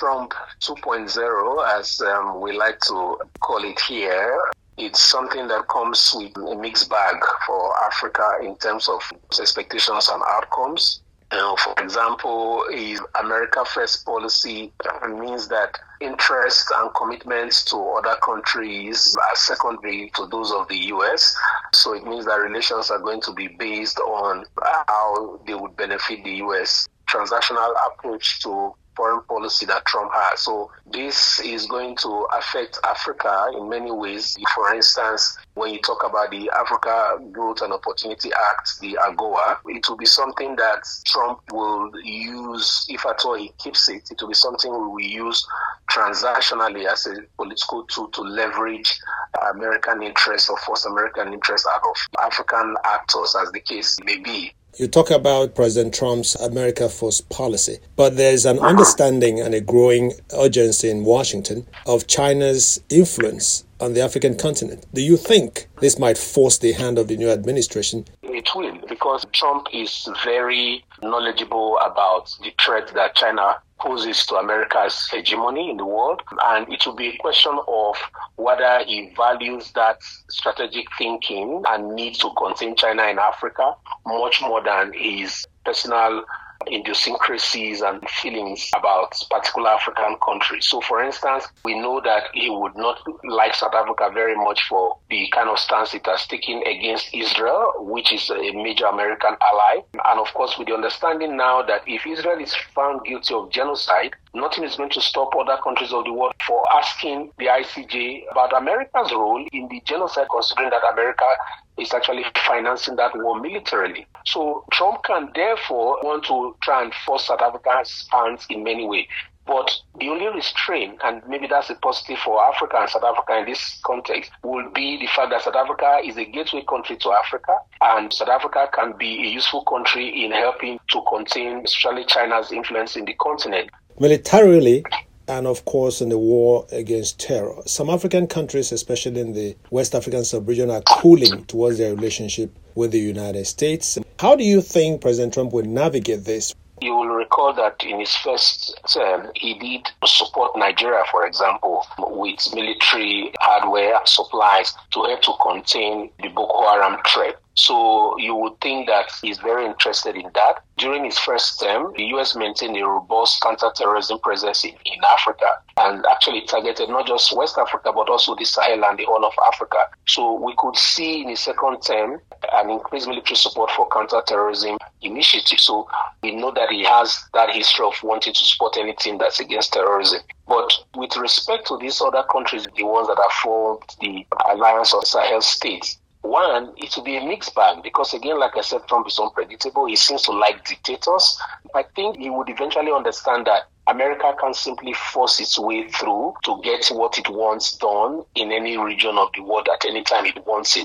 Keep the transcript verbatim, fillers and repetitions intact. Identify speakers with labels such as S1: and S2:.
S1: Trump two point oh, as um, we like to call it here. It's something that comes with a mixed bag for Africa in terms of expectations and outcomes. Uh, for example, his America First policy means that interest and commitments to other countries are secondary to those of the U S. So it means that relations are going to be based on how they would benefit the U S. Transactional approach to foreign policy that Trump has. So this is going to affect Africa in many ways. For instance, when you talk about the Africa Growth and Opportunity Act, the AGOA, it will be something that Trump will use, if at all he keeps it, it will be something we will use transactionally as a political tool to leverage American interests or force American interests out of African actors, as the case may be.
S2: You talk about President Trump's America First policy, but there's an understanding and a growing urgency in Washington of China's influence on the African continent. Do you think this might force the hand of the new administration?
S1: It will, because Trump is very knowledgeable about the threat that China poses to America's hegemony in the world. And it will be a question of whether he values that strategic thinking and need to contain China in Africa much more than his personal idiosyncrasies and feelings about particular African countries. So, for instance, we know that he would not like South Africa very much for the kind of stance it has taken against Israel, which is a major American ally. And of course, with the understanding now that if Israel is found guilty of genocide, nothing is going to stop other countries of the world for asking the I C J about America's role in the genocide, considering that America is actually financing that war militarily. So Trump can therefore want to try and force South Africa's hands in many ways. But the only restraint, and maybe that's a positive for Africa and South Africa in this context, will be the fact that South Africa is a gateway country to Africa, and South Africa can be a useful country in helping to contain, especially China's influence in the continent.
S2: Militarily, and of course in the war against terror, some African countries, especially in the West African sub-region, are cooling towards their relationship with the United States. How do you think President Trump will navigate this?
S1: You will recall that in his first term, he did support Nigeria, for example, with military hardware and supplies to help to contain the Boko Haram threat. So you would think that he's very interested in that. During his first term, the U S maintained a robust counter-terrorism presence in, in Africa and actually targeted not just West Africa, but also the Sahel and the Horn of Africa. So we could see in his second term an increased military support for counter-terrorism initiatives. So we know that he has that history of wanting to support anything that's against terrorism. But with respect to these other countries, the ones that have formed the Alliance of Sahel States, one, it will be a mixed bag because, again, like I said, Trump is unpredictable. He seems to like dictators. I think he would eventually understand that America can't simply force its way through to get what it wants done in any region of the world at any time it wants it.